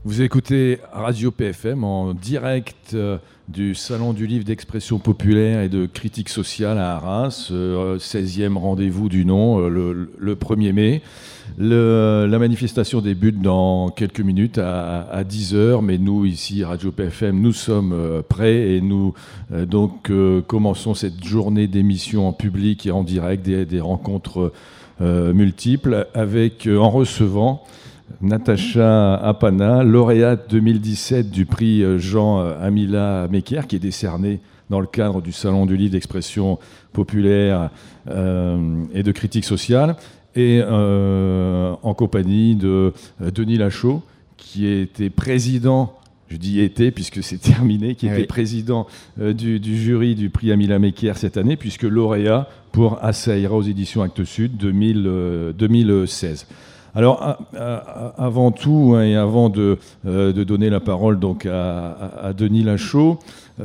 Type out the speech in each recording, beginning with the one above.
Vous écoutez Radio PFM en direct du Salon du Livre d'Expression Populaire et de Critique Sociale à Arras, 16e rendez-vous du nom, le 1er mai. La manifestation débute dans quelques minutes à 10h, mais nous, ici, Radio PFM, nous sommes prêts et nous commençons cette journée d'émission en public et en direct, des rencontres multiples, en recevant Natacha Apana, lauréate 2017 du prix Jean-Amila Mekker, qui est décerné dans le cadre du Salon du Livre d'Expression Populaire et de Critique Sociale, et en compagnie de Denis Lachaud, qui était président, je dis était puisque c'est terminé, qui était président du jury du prix Amila Mekker cette année, puisque lauréat pour Assaïra aux éditions Actes Sud 2016. Alors, avant tout, et avant de donner la parole donc à Denis Lachaud,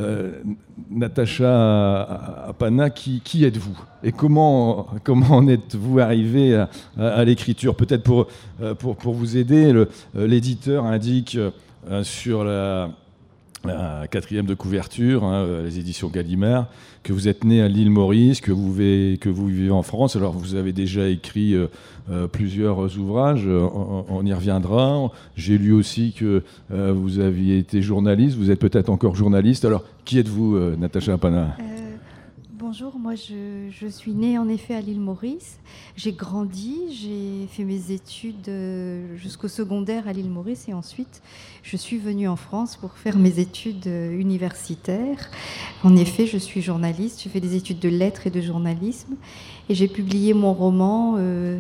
Natacha Apana, qui êtes-vous ? Et comment en êtes-vous arrivé à l'écriture ? Peut-être pour vous aider, l'éditeur indique sur la quatrième de couverture, les éditions Gallimard, que vous êtes né à l'île Maurice, que vous vivez en France. Alors vous avez déjà écrit plusieurs ouvrages, on y reviendra. J'ai lu aussi que vous aviez été journaliste, vous êtes peut-être encore journaliste. Alors qui êtes-vous, Natacha Apana ? Bonjour, moi je suis née en effet à l'île Maurice. J'ai grandi, j'ai fait mes études jusqu'au secondaire à l'île Maurice et ensuite je suis venue en France pour faire mes études universitaires. En effet, je suis journaliste, j'ai fait des études de lettres et de journalisme et j'ai publié mon roman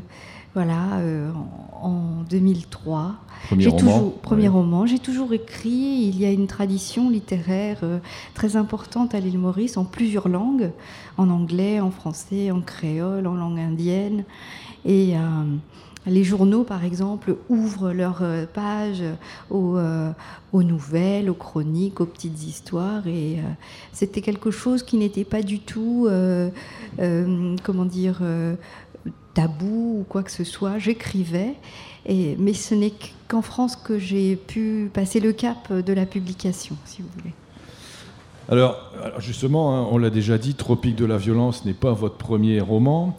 en 2003. Premier roman. J'ai toujours écrit. Il y a une tradition littéraire très importante à l'île Maurice en plusieurs langues, en anglais, en français, en créole, en langue indienne. Et les journaux, par exemple, ouvrent leurs pages aux nouvelles, aux chroniques, aux petites histoires. Et c'était quelque chose qui n'était pas du tout, tabou ou quoi que ce soit. J'écrivais, mais ce n'est qu'en France que j'ai pu passer le cap de la publication, si vous voulez. Alors justement, on l'a déjà dit, Tropique de la violence n'est pas votre premier roman.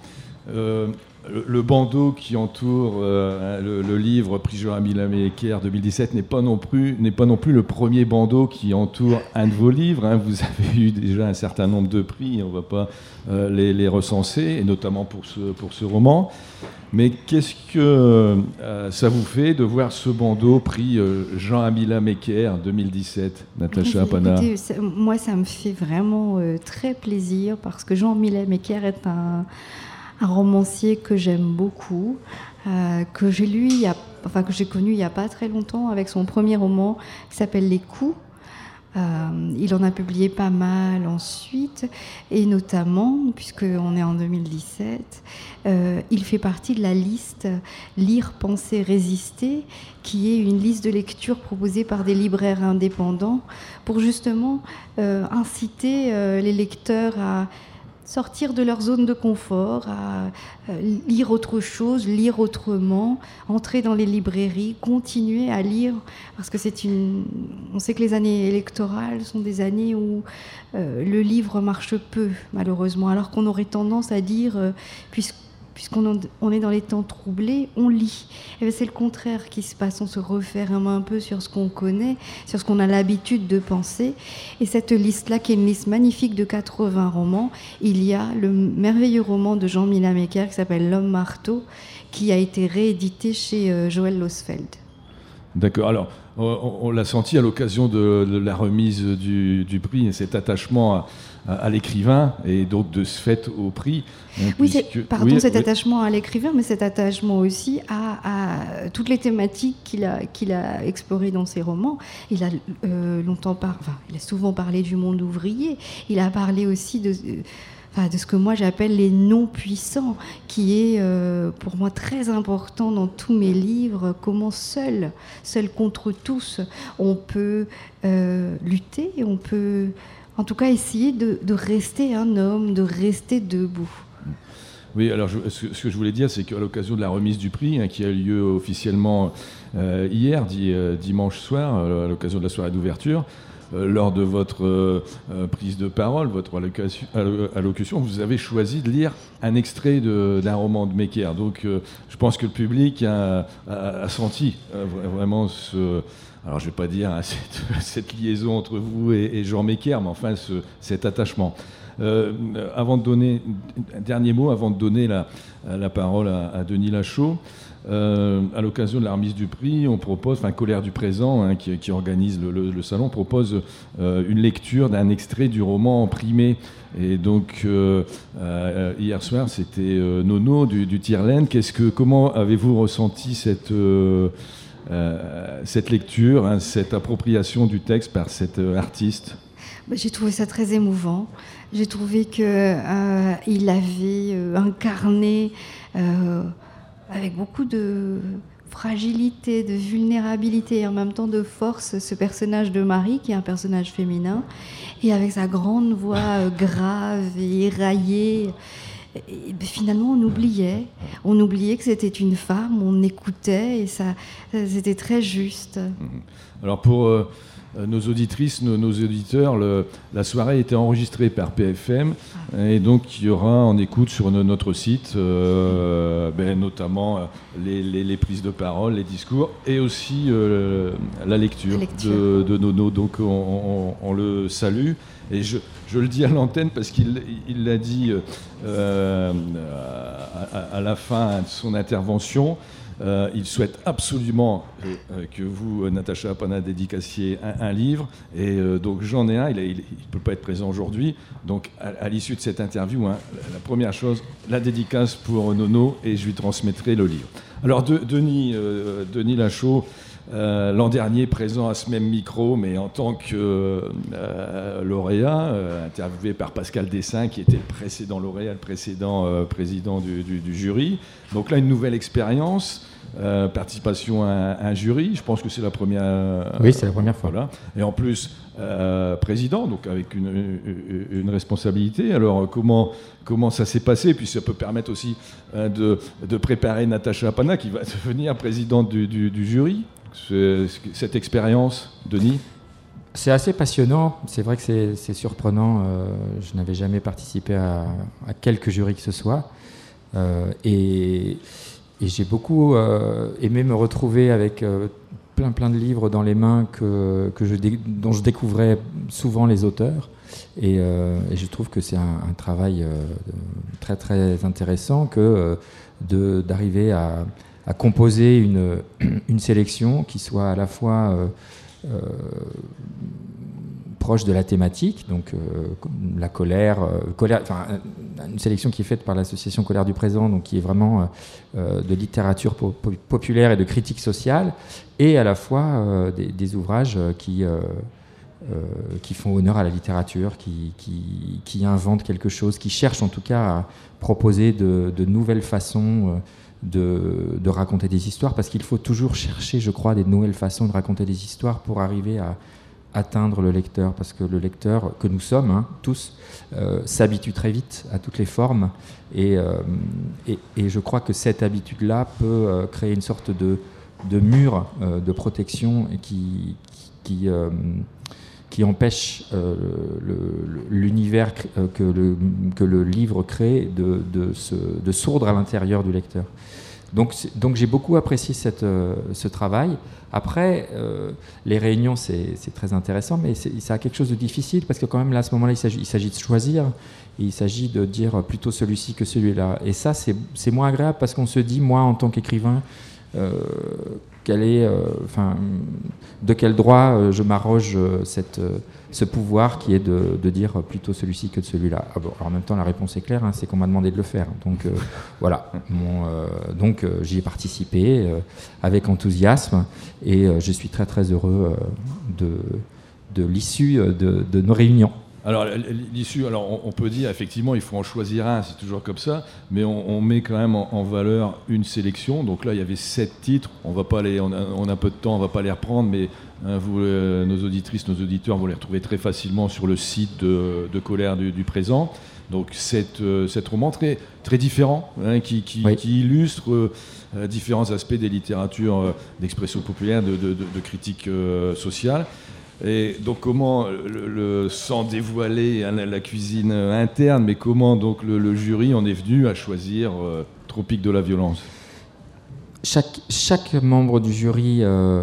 Le bandeau qui entoure le livre prix Jean-Amila Mekker 2017 n'est pas non plus le premier bandeau qui entoure un de vos livres. Vous avez eu déjà un certain nombre de prix, on ne va pas les recenser, et notamment pour ce roman. Mais qu'est-ce que ça vous fait de voir ce bandeau prix Jean-Amila Mekker 2017, Natacha Apana ? Écoutez, moi, ça me fait vraiment très plaisir parce que Jean-Amila Mekker est un romancier que j'aime beaucoup, que j'ai connu il n'y a pas très longtemps avec son premier roman qui s'appelle Les Coups. Il en a publié pas mal ensuite, et notamment, puisqu'on est en 2017, il fait partie de la liste Lire, Penser, Résister, qui est une liste de lecture proposée par des libraires indépendants pour justement inciter les lecteurs à sortir de leur zone de confort, à lire autre chose, lire autrement, entrer dans les librairies, continuer à lire, parce que on sait que les années électorales sont des années où le livre marche peu, malheureusement, alors qu'on aurait tendance à dire, puisqu'on est dans les temps troublés, on lit. Et c'est le contraire qui se passe, on se referme un peu sur ce qu'on connaît, sur ce qu'on a l'habitude de penser. Et cette liste-là, qui est une liste magnifique de 80 romans, il y a le merveilleux roman de Jean-Amila Mekker qui s'appelle L'Homme Marteau, qui a été réédité chez Joël Losfeld. D'accord, alors on l'a senti à l'occasion de la remise du prix, cet attachement à l'écrivain et donc de ce fait au prix. Cet attachement à l'écrivain, mais cet attachement aussi à toutes les thématiques qu'il a explorées dans ses romans. Il a il a souvent parlé du monde ouvrier. Il a parlé aussi de ce que moi j'appelle les non-puissants, qui est pour moi très important dans tous mes livres, comment seul contre tous, on peut lutter, on peut en tout cas essayer de rester un homme, de rester debout. Oui, alors ce que je voulais dire, c'est qu'à l'occasion de la remise du prix, qui a eu lieu officiellement hier, dimanche soir, à l'occasion de la soirée d'ouverture, lors de votre prise de parole, votre allocution, vous avez choisi de lire un extrait d'un roman de Mekker. Donc je pense que le public a senti vraiment alors je ne vais pas dire cette liaison entre vous et Jean Mekker, mais enfin cet attachement. Avant de donner un dernier mot, avant de donner la parole à Denis Lachaud, à l'occasion de la remise du prix, on propose, Colère du présent, qui organise le salon, propose une lecture d'un extrait du roman primé. Et donc hier soir, c'était Nono du Tierlaine. Comment avez-vous ressenti cette lecture, cette appropriation du texte par cet artiste? J'ai trouvé ça très émouvant. J'ai trouvé qu'il avait incarné avec beaucoup de fragilité, de vulnérabilité et en même temps de force ce personnage de Marie, qui est un personnage féminin, et avec sa grande voix grave et éraillée. Et finalement, on oubliait que c'était une femme, on écoutait et c'était très juste. Alors pour nos auditrices, nos auditeurs, la soirée a été enregistrée par PFM et donc il y aura en écoute sur notre site notamment les prises de parole, les discours et aussi la lecture. De Nono. Donc on le salue et je le dis à l'antenne parce qu'il l'a dit à la fin de son intervention. Il souhaite absolument que vous, Natacha Appanah, dédicaciez un livre. Et donc j'en ai un, il ne peut pas être présent aujourd'hui. Donc à l'issue de cette interview, la première chose, la dédicace pour Nono, et je lui transmettrai le livre. Alors Denis Lachaud, l'an dernier présent à ce même micro, mais en tant que lauréat, interviewé par Pascal Dessin, qui était le précédent lauréat, le précédent président du jury. Donc là, une nouvelle expérience, participation à un jury. Je pense que c'est la première. Oui, c'est la première fois. Voilà. Et en plus, président, donc avec une responsabilité. Alors comment ça s'est passé? Puis ça peut permettre aussi de préparer Natacha Appanah, qui va devenir présidente du jury. Cette expérience, Denis? C'est assez passionnant, c'est vrai que c'est surprenant, je n'avais jamais participé à quelque jury que ce soit, et j'ai beaucoup aimé me retrouver avec plein de livres dans les mains dont je découvrais souvent les auteurs, et je trouve que c'est un travail très très intéressant d'arriver à composer une sélection qui soit à la fois proche de la thématique, donc la colère, une sélection qui est faite par l'association Colère du présent, donc qui est vraiment de littérature populaire et de critique sociale, et à la fois des ouvrages qui font honneur à la littérature, qui inventent quelque chose, qui cherchent en tout cas à proposer de nouvelles façons de raconter des histoires, parce qu'il faut toujours chercher, je crois, des nouvelles façons de raconter des histoires pour arriver à atteindre le lecteur, parce que le lecteur que nous sommes, tous, s'habitue très vite à toutes les formes, et je crois que cette habitude-là peut créer une sorte de mur de protection et qui empêche l'univers que le livre crée de sourdre à l'intérieur du lecteur. Donc j'ai beaucoup apprécié ce travail. Après, les réunions, c'est très intéressant, mais ça a quelque chose de difficile, parce que quand même, là, à ce moment-là, il s'agit de choisir, et il s'agit de dire plutôt celui-ci que celui-là. Et ça, c'est moins agréable, parce qu'on se dit, moi, en tant qu'écrivain, de quel droit je m'arroge ce pouvoir qui est de dire plutôt celui-ci que de celui-là. Alors en même temps, la réponse est claire, c'est qu'on m'a demandé de le faire. Donc voilà. Donc j'y ai participé avec enthousiasme, et je suis très très heureux de l'issue de nos réunions. Alors l'issue, on peut dire effectivement il faut en choisir un, c'est toujours comme ça, mais on met quand même en valeur une sélection. Donc là il y avait 7 titres, on a peu de temps, on va pas les reprendre, mais vous, nos auditrices, nos auditeurs, vous les retrouvez très facilement sur le site de Colère du présent. donc cet roman très, très différent, hein, qui illustre différents aspects des littératures d'expression populaire, de critique sociale. Et donc comment, sans dévoiler la cuisine interne, mais comment donc le jury en est venu à choisir Tropique de la violence? Chaque membre du jury,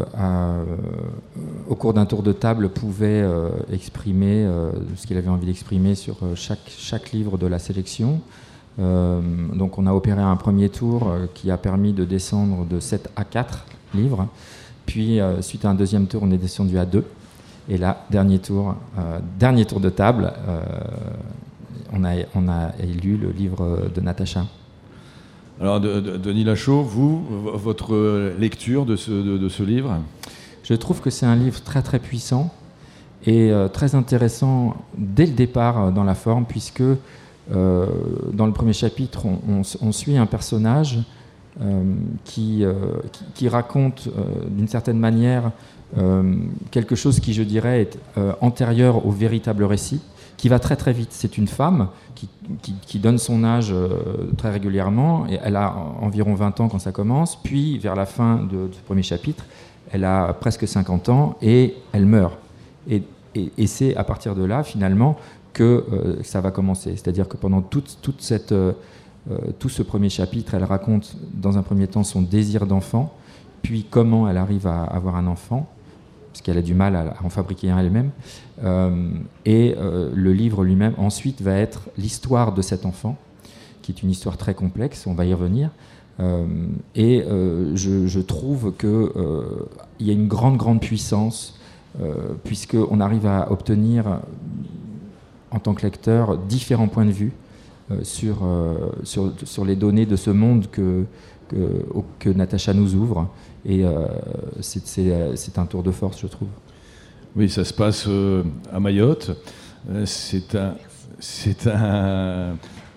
au cours d'un tour de table, pouvait exprimer ce qu'il avait envie d'exprimer sur chaque livre de la sélection. Donc on a opéré un premier tour qui a permis de descendre de 7 à 4 livres. Puis, suite à un deuxième tour, on est descendu à 2. Et là, dernier tour de table, on a élu le livre de Natacha. Alors, Denis Lachaud, votre lecture de ce livre? Je trouve que c'est un livre très très puissant et très intéressant dès le départ dans la forme, puisque dans le premier chapitre, on suit un personnage qui raconte d'une certaine manière quelque chose qui, je dirais, est antérieur au véritable récit, qui va très très vite. C'est une femme qui donne son âge très régulièrement, et elle a environ 20 ans quand ça commence, puis vers la fin de ce premier chapitre, elle a presque 50 ans et elle meurt. Et c'est à partir de là, finalement, que ça va commencer. C'est-à-dire que pendant tout ce premier chapitre, elle raconte dans un premier temps son désir d'enfant, puis comment elle arrive à avoir un enfant, parce qu'elle a du mal à en fabriquer un elle-même. Et le livre lui-même, ensuite, va être l'histoire de cet enfant, qui est une histoire très complexe, on va y revenir. Je trouve qu'il y a une grande puissance, puisqu'on arrive à obtenir, en tant que lecteur, différents points de vue sur les données de ce monde que Natacha nous ouvre. Et c'est un tour de force, je trouve. Oui, ça se passe à Mayotte. C'est un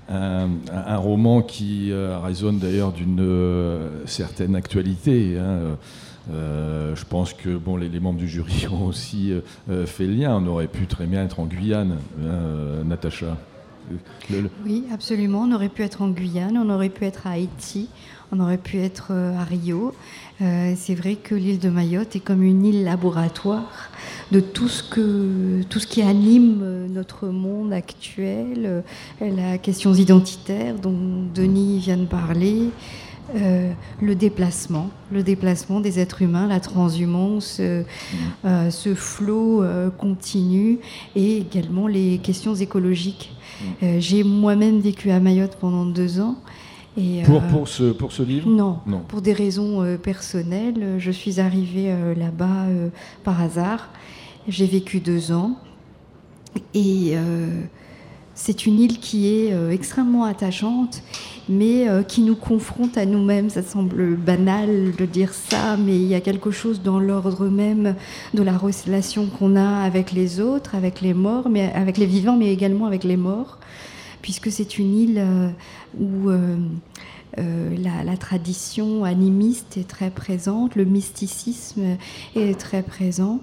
roman qui résonne d'ailleurs d'une certaine actualité, hein. Je pense que les membres du jury ont aussi fait le lien. On aurait pu très bien être en Guyane, hein, Natacha. Oui, absolument. On aurait pu être en Guyane, on aurait pu être à Haïti, on aurait pu être à Rio. C'est vrai que l'île de Mayotte est comme une île laboratoire de tout ce qui anime notre monde actuel, la question identitaire dont Denis vient de parler, le déplacement des êtres humains, la transhumance, ce flot continu, et également les questions écologiques. J'ai moi-même vécu à Mayotte pendant 2 ans. Et pour ce livre ? Non, pour des raisons personnelles. Je suis arrivée là-bas par hasard. J'ai vécu 2 ans. Et c'est une île qui est extrêmement attachante, mais qui nous confronte à nous-mêmes. Ça semble banal de dire ça, mais il y a quelque chose dans l'ordre même de la relation qu'on a avec les autres, avec les morts, mais avec les vivants, mais également avec les morts, puisque c'est une île où la tradition animiste est très présente, le mysticisme est très présent.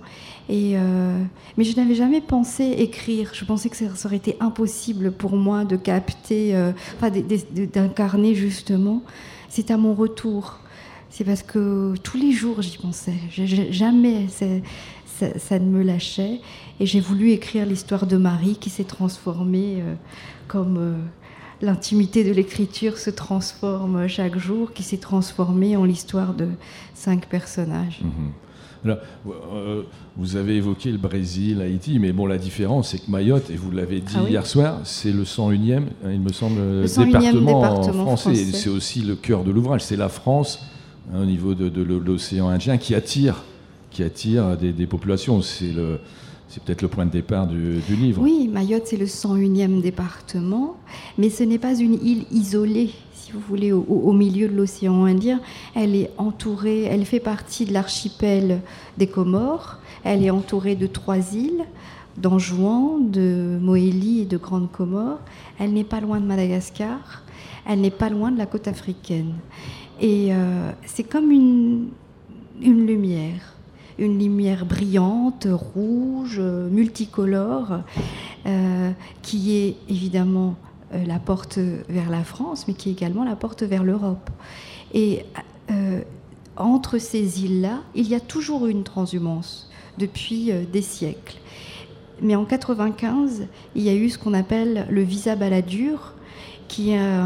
Mais je n'avais jamais pensé écrire. Je pensais que ça aurait été impossible pour moi de capter, d'incarner justement. C'est à mon retour. C'est parce que tous les jours j'y pensais. Jamais ça ne me lâchait. Et j'ai voulu écrire l'histoire de Marie qui s'est transformée comme l'intimité de l'écriture se transforme chaque jour, qui s'est transformée en l'histoire de 5 personnages. Alors, vous avez évoqué le Brésil, Haïti, mais la différence, c'est que Mayotte, et vous l'avez dit hier soir, c'est le 101e, il me semble, département français. C'est aussi le cœur de l'ouvrage, c'est la France, au niveau de l'océan Indien, qui attire des populations. C'est peut-être le point de départ du livre. Oui, Mayotte, c'est le 101e département, mais ce n'est pas une île isolée, si vous voulez, au milieu de l'océan Indien. Elle est entourée, elle fait partie de l'archipel des Comores. Elle est entourée de 3 îles, d'Anjouan, de Mohéli et de Grande Comore. Elle n'est pas loin de Madagascar. Elle n'est pas loin de la côte africaine. Et c'est comme une lumière. Une lumière brillante, rouge, multicolore, qui est évidemment la porte vers la France, mais qui est également la porte vers l'Europe. Et entre ces îles-là, il y a toujours eu une transhumance depuis des siècles. Mais en 1995, il y a eu ce qu'on appelle le visa Balladur, qui a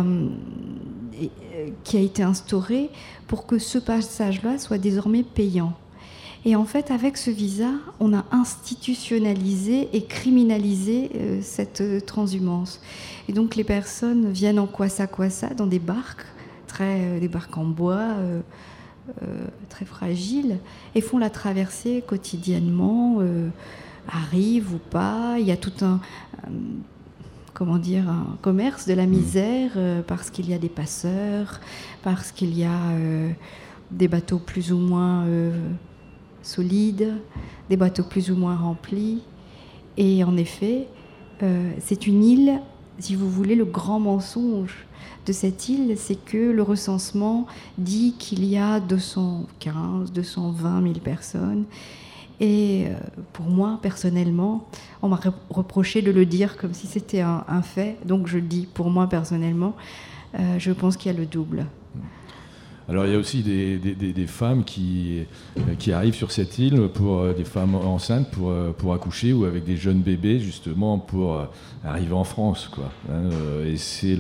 été instauré pour que ce passage-là soit désormais payant. Et en fait, avec ce visa, on a institutionnalisé et criminalisé cette transhumance. Et donc, les personnes viennent en kwassa, dans des barques, des barques en bois, très fragiles, et font la traversée quotidiennement, arrivent ou pas. Il y a tout un commerce de la misère, parce qu'il y a des passeurs, parce qu'il y a des bateaux plus ou moins solides, des bateaux plus ou moins remplis. Et en effet, c'est une île, si vous voulez, le grand mensonge de cette île, c'est que le recensement dit qu'il y a 215, 220 000 personnes. Et pour moi, personnellement, on m'a reproché de le dire comme si c'était un fait. Donc je le dis, pour moi, personnellement, je pense qu'il y a le double. Alors il y a aussi des femmes qui arrivent sur cette île, des femmes enceintes pour accoucher, ou avec des jeunes bébés, justement, pour arriver en France, quoi. Et c'est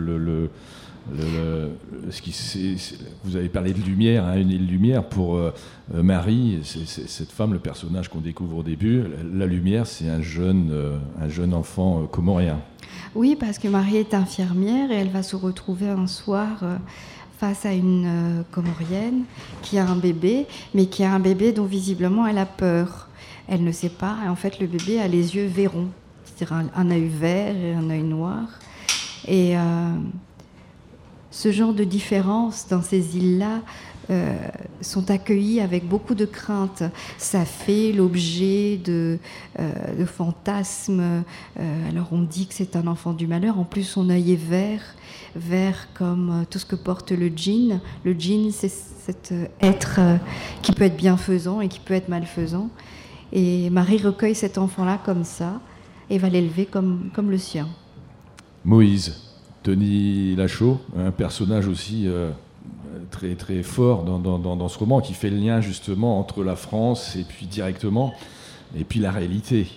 vous avez parlé de lumière, une île lumière pour Marie, cette femme, le personnage qu'on découvre au début. La lumière, c'est un jeune enfant comorien. Oui, parce que Marie est infirmière et elle va se retrouver un soir face à une comorienne qui a un bébé, mais qui a un bébé dont visiblement elle a peur. Elle ne sait pas, et en fait le bébé a les yeux verrons, c'est-à-dire un œil vert et un œil noir. Et ce genre de différences dans ces îles-là sont accueillies avec beaucoup de crainte. Ça fait l'objet de fantasmes. Alors on dit que c'est un enfant du malheur. En plus, son œil est vert comme tout ce que porte le djinn. Le djinn, c'est cet être qui peut être bienfaisant et qui peut être malfaisant. Et Marie recueille cet enfant-là comme ça et va l'élever comme le sien. Moïse, Denis Lachaud, un personnage aussi très, très fort dans ce roman, qui fait le lien justement entre la France et puis directement, et puis la réalité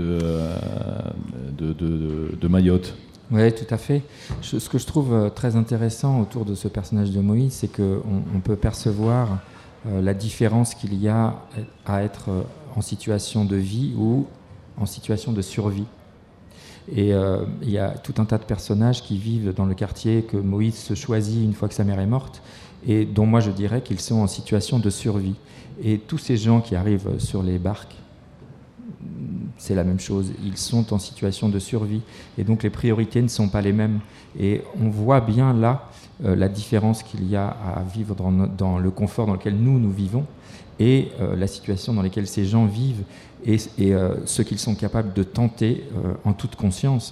de Mayotte. Oui, tout à fait. Ce que je trouve très intéressant autour de ce personnage de Moïse, c'est qu'on peut percevoir la différence qu'il y a à être en situation de vie ou en situation de survie. Et il y a tout un tas de personnages qui vivent dans le quartier que Moïse se choisit une fois que sa mère est morte, et dont moi je dirais qu'ils sont en situation de survie. Et tous ces gens qui arrivent sur les barques, c'est la même chose, ils sont en situation de survie. Et donc les priorités ne sont pas les mêmes. Et on voit bien là la différence qu'il y a à vivre dans le confort dans lequel nous vivons, et la situation dans laquelle ces gens vivent, et ce qu'ils sont capables de tenter en toute conscience,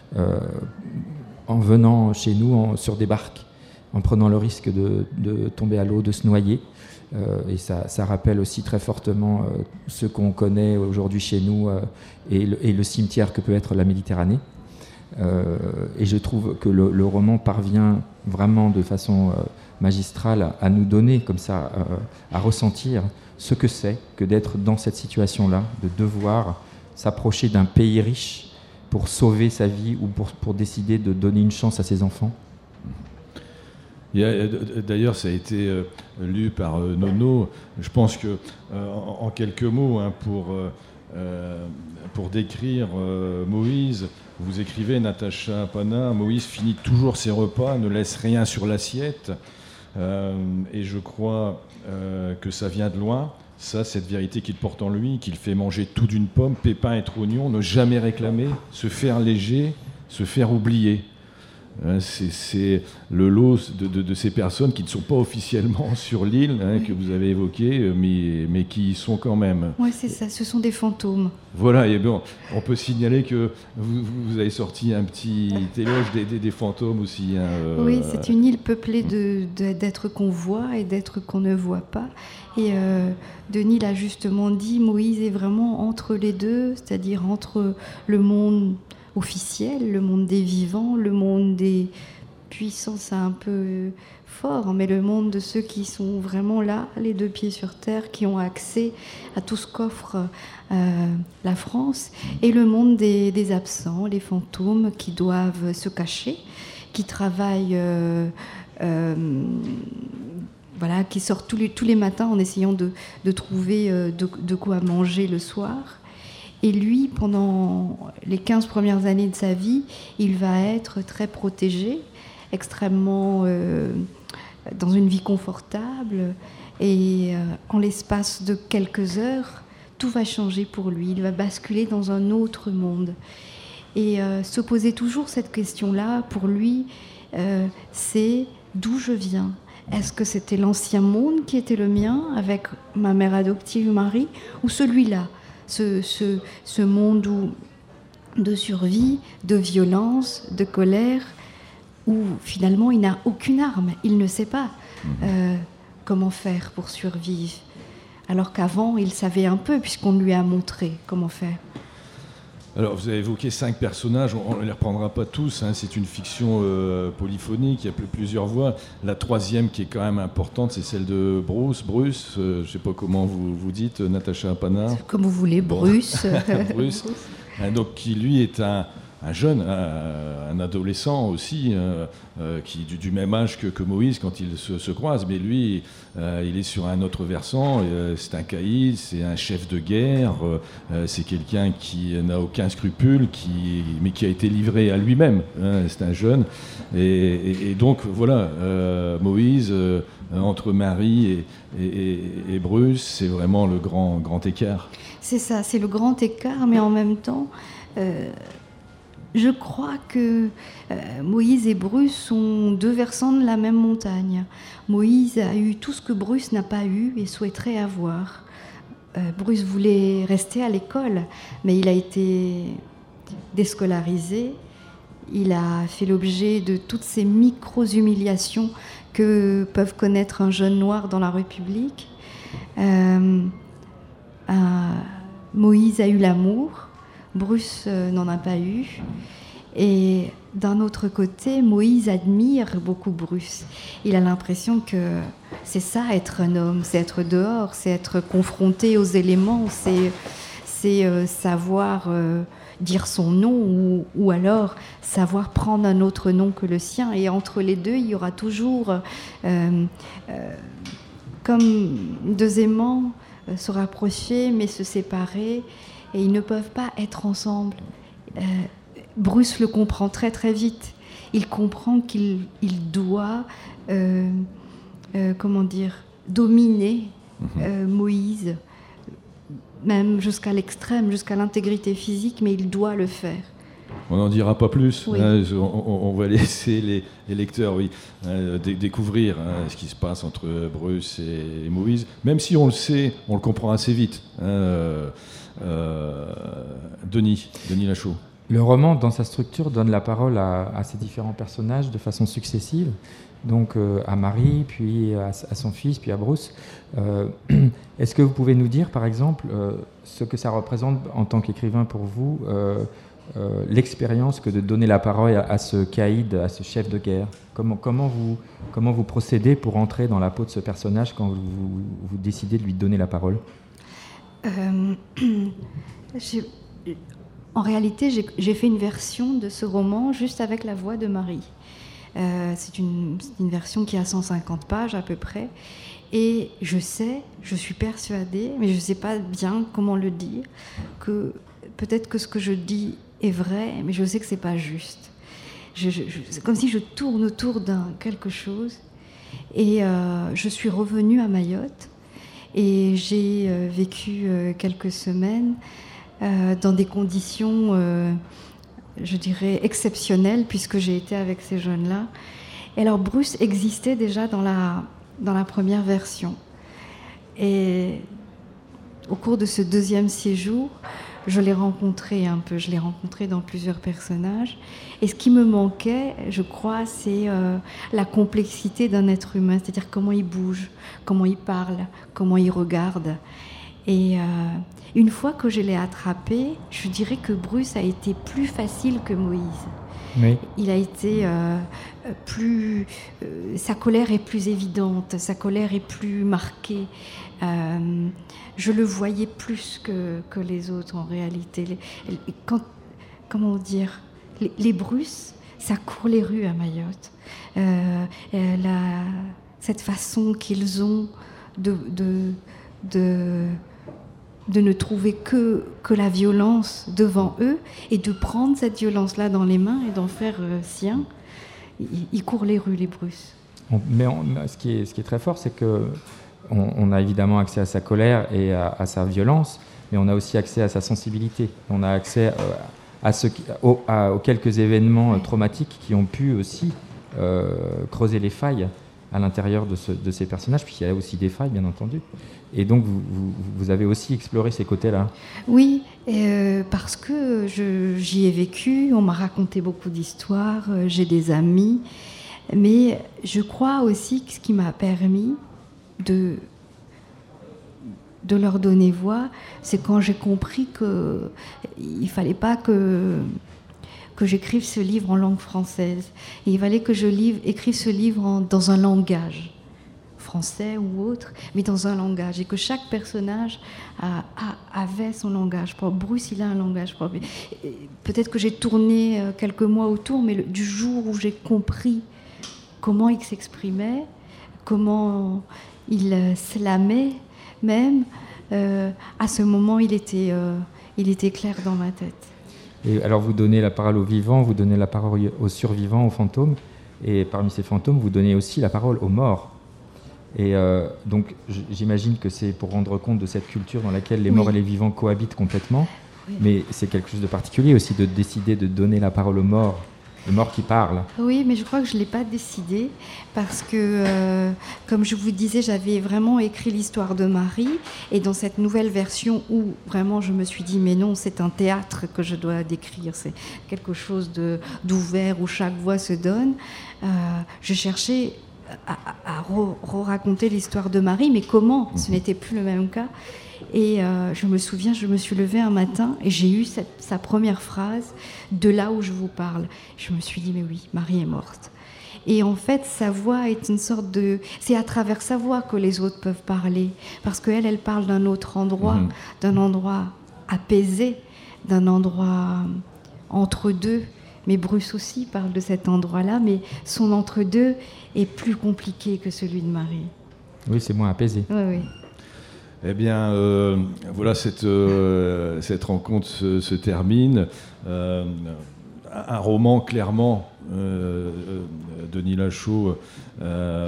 en venant chez nous sur des barques, en prenant le risque de tomber à l'eau, de se noyer. Et ça rappelle aussi très fortement ce qu'on connaît aujourd'hui chez nous et le cimetière que peut être la Méditerranée. Et je trouve que le roman parvient vraiment de façon magistrale à nous donner comme ça, à ressentir ce que c'est que d'être dans cette situation-là, de devoir s'approcher d'un pays riche pour sauver sa vie ou pour décider de donner une chance à ses enfants. D'ailleurs, ça a été lu par Nono. Je pense que, en quelques mots, pour décrire Moïse, vous écrivez, Natacha Panin, Moïse finit toujours ses repas, ne laisse rien sur l'assiette. Et je crois que ça vient de loin. Cette vérité qu'il porte en lui, qu'il fait manger tout d'une pomme, pépins et trognons, ne jamais réclamer, se faire léger, se faire oublier. C'est le lot de ces personnes qui ne sont pas officiellement sur l'île, que vous avez évoqué, mais qui y sont quand même. Oui, c'est ça, ce sont des fantômes. Voilà, et bon, on peut signaler que vous avez sorti un petit éloge des fantômes aussi. Oui, c'est une île peuplée d'êtres qu'on voit et d'êtres qu'on ne voit pas. Et Denis l'a justement dit, Moïse est vraiment entre les deux, c'est-à-dire entre le monde officiel, le monde des vivants, le monde des puissants, c'est un peu fort, mais le monde de ceux qui sont vraiment là, les deux pieds sur terre, qui ont accès à tout ce qu'offre la France, et le monde des absents, les fantômes qui doivent se cacher, qui travaillent, voilà, qui sortent tous les matins en essayant de trouver de quoi manger le soir. Et lui, pendant les 15 premières années de sa vie, il va être très protégé, extrêmement dans une vie confortable. Et en l'espace de quelques heures, tout va changer pour lui. Il va basculer dans un autre monde. Et se poser toujours cette question-là, pour lui, c'est d'où je viens. Est-ce que c'était l'ancien monde qui était le mien, avec ma mère adoptive Marie, ou celui-là, ce monde de survie, de violence, de colère, où finalement il n'a aucune arme, il ne sait pas comment faire pour survivre, alors qu'avant il savait un peu, puisqu'on lui a montré comment faire. Alors, vous avez évoqué 5 personnages, on ne les reprendra pas tous, hein, c'est une fiction polyphonique, il y a plusieurs voix. La troisième qui est quand même importante, c'est celle de Bruce, je ne sais pas comment vous dites, Natacha Panard. Comme vous voulez, Bruce. Bruce. Donc, qui lui est un jeune, un adolescent aussi, qui du même âge que Moïse quand ils se croisent, mais lui, il est sur un autre versant, c'est un caïd, c'est un chef de guerre, c'est quelqu'un qui n'a aucun scrupule, mais qui a été livré à lui-même, hein, c'est un jeune, et donc voilà, Moïse, entre Marie et Bruce, c'est vraiment le grand écart. C'est ça, c'est le grand écart, mais en même temps... je crois que Moïse et Bruce sont deux versants de la même montagne. Moïse a eu tout ce que Bruce n'a pas eu et souhaiterait avoir. Bruce voulait rester à l'école, mais il a été déscolarisé. Il a fait l'objet de toutes ces micro-humiliations que peuvent connaître un jeune noir dans la République. Moïse a eu l'amour. Bruce n'en a pas eu. Et d'un autre côté, Moïse admire beaucoup Bruce. Il a l'impression que c'est ça, être un homme, c'est être dehors, c'est être confronté aux éléments, c'est savoir dire son nom ou alors savoir prendre un autre nom que le sien. Et entre les deux, il y aura toujours, comme deux aimants, se rapprocher mais se séparer. Et ils ne peuvent pas être ensemble. Bruce le comprend très très vite. Il comprend qu'il doit, dominer Moïse, même jusqu'à l'extrême, jusqu'à l'intégrité physique, mais il doit le faire. On n'en dira pas plus, oui. Hein, on va laisser les lecteurs découvrir ce qui se passe entre Bruce et Moïse, même si on le sait, on le comprend assez vite. Denis Lachaud. Le roman, dans sa structure, donne la parole à ces différents personnages de façon successive, donc à Marie, puis à son fils, puis à Bruce. Est-ce que vous pouvez nous dire, par exemple, ce que ça représente en tant qu'écrivain pour vous, l'expérience que de donner la parole à ce caïd, à ce chef de guerre? Comment vous procédez pour entrer dans la peau de ce personnage quand vous décidez de lui donner la parole? En réalité, j'ai fait une version de ce roman juste avec la voix de Marie. C'est une version qui a 150 pages à peu près. Et je suis persuadée, mais je ne sais pas bien comment le dire, que peut-être que ce que je dis est vrai, mais je sais que ce n'est pas juste. C'est comme si je tourne autour d'un quelque chose. Et je suis revenue à Mayotte. Et j'ai vécu quelques semaines dans des conditions, je dirais, exceptionnelles, puisque j'ai été avec ces jeunes-là. Et alors Bruce existait déjà dans la première version. Et au cours de ce deuxième séjour, je l'ai rencontré un peu, je l'ai rencontré dans plusieurs personnages. Et ce qui me manquait, je crois, c'est la complexité d'un être humain, c'est-à-dire comment il bouge, comment il parle, comment il regarde. Et une fois que je l'ai attrapé, je dirais que Bruce a été plus facile que Moïse. Oui. Il a été plus... sa colère est plus évidente, sa colère est plus marquée. Je le voyais plus que les autres en réalité. Comment dire, les Bruce, ça court les rues à Mayotte. Cette façon qu'ils ont de ne trouver que la violence devant eux et de prendre cette violence-là dans les mains et d'en faire sien. Ils courent les rues, les Bruce. Ce qui est très fort, c'est qu'on a évidemment accès à sa colère et à sa violence, mais on a aussi accès à sa sensibilité. On a accès aux quelques événements traumatiques qui ont pu aussi creuser les failles à l'intérieur de ces personnages, puisqu'il y a aussi des failles, bien entendu. Et donc, vous avez aussi exploré ces côtés-là. Oui, parce que j'y ai vécu, on m'a raconté beaucoup d'histoires, j'ai des amis, mais je crois aussi que ce qui m'a permis de leur donner voix, c'est quand j'ai compris qu'il ne fallait pas que j'écrive ce livre en langue française. Et il fallait que écrive ce livre dans un langage, français ou autre, mais dans un langage. Et que chaque personnage avait son langage propre. Bruce, il a un langage propre. Peut-être que j'ai tourné quelques mois autour, mais du jour où j'ai compris comment il s'exprimait, comment il slamait même, à ce moment, il était clair dans ma tête. Et alors vous donnez la parole aux vivants, vous donnez la parole aux survivants, aux fantômes, et parmi ces fantômes, vous donnez aussi la parole aux morts. Et donc j'imagine que c'est pour rendre compte de cette culture dans laquelle les morts et les vivants cohabitent complètement, mais c'est quelque chose de particulier aussi de décider de donner la parole aux morts. Les morts qui parlent. Oui, mais je crois que je ne l'ai pas décidé parce que, comme je vous disais, j'avais vraiment écrit l'histoire de Marie et dans cette nouvelle version où vraiment je me suis dit mais non, c'est un théâtre que je dois décrire, c'est quelque chose d'ouvert où chaque voix se donne. Je cherchais à raconter l'histoire de Marie, mais comment ? Ce n'était plus le même cas. Et je me souviens, je me suis levée un matin et j'ai eu sa première phrase de là où je vous parle. Je me suis dit, mais oui, Marie est morte. Et en fait, sa voix est une sorte de... C'est à travers sa voix que les autres peuvent parler. Parce qu'elle, elle parle d'un autre endroit, d'un endroit apaisé, d'un endroit entre deux. Mais Bruce aussi parle de cet endroit-là, mais son entre-deux est plus compliqué que celui de Marie. Oui, c'est moins apaisé. Oui, oui. Eh bien, voilà, cette rencontre se termine. Un roman, clairement, Denis Lachaud, je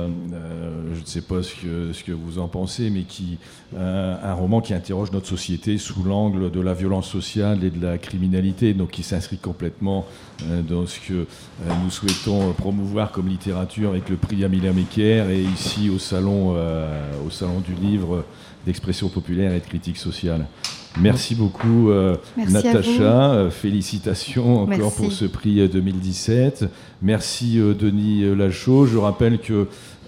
ne sais pas ce que vous en pensez, mais un roman qui interroge notre société sous l'angle de la violence sociale et de la criminalité, donc qui s'inscrit complètement dans ce que nous souhaitons promouvoir comme littérature avec le prix Amelia Mecker et ici au salon du livre d'expression populaire et de critique sociale. Merci beaucoup, Merci Natacha. Félicitations encore Merci. pour ce prix 2017. Merci, Denis Lachaud. Je rappelle que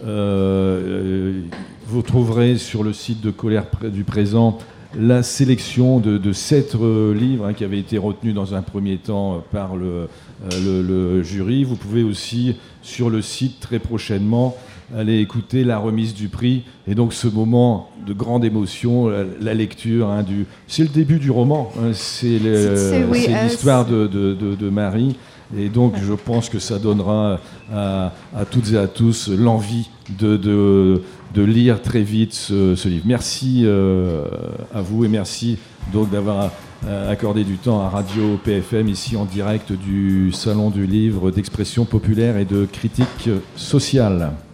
vous trouverez sur le site de Colère du Présent la sélection de 7 livres qui avaient été retenus dans un premier temps par le jury. Vous pouvez aussi, sur le site, très prochainement, aller écouter la remise du prix et donc ce moment de grande émotion, la lecture c'est le début du roman, c'est l'histoire de Marie et donc je pense que ça donnera à toutes et à tous l'envie de lire très vite ce livre. Merci à vous et merci donc d'avoir accordé du temps à Radio PFM ici en direct du Salon du Livre d'expression populaire et de critique sociale.